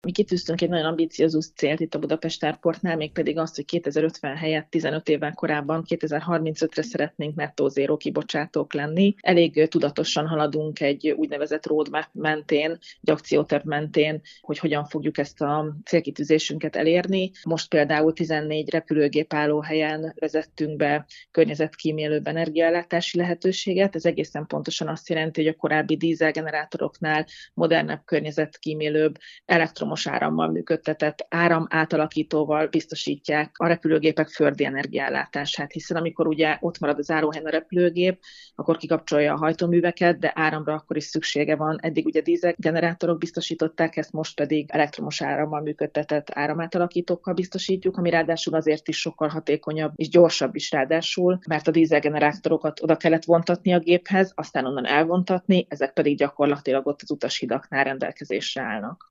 Mi kitűztünk egy nagyon ambiciózus célt itt a Budapest Airportnál, mégpedig azt, hogy 2050 helyett 15 évvel korábban 2035-re szeretnénk nettó zéró kibocsátók lenni. Elég tudatosan haladunk egy úgynevezett roadmap mentén, egy akcióterv mentén, hogy hogyan fogjuk ezt a célkitűzésünket elérni. Most például 14 repülőgép állóhelyen vezettünk be környezetkímélőbb energiaellátási lehetőséget. Ez egészen pontosan azt jelenti, hogy a korábbi dízelgenerátoroknál modernebb, környezetkímélőbb, elektromos árammal működtetett áramátalakítóval biztosítják a repülőgépek földi energiaellátását, hiszen amikor ugye ott marad az állóhelyen a repülőgép, akkor kikapcsolja a hajtóműveket, de áramra akkor is szüksége van. Eddig ugye dízelgenerátorok biztosították, ezt most pedig elektromos árammal működtetett áramátalakítókkal biztosítjuk, ami ráadásul azért is sokkal hatékonyabb és gyorsabb is ráadásul, mert a dízelgenerátorokat oda kellett vontatni a géphez, aztán onnan elvontatni, ezek pedig gyakorlatilag ott az utashidaknál rendelkezésre állnak.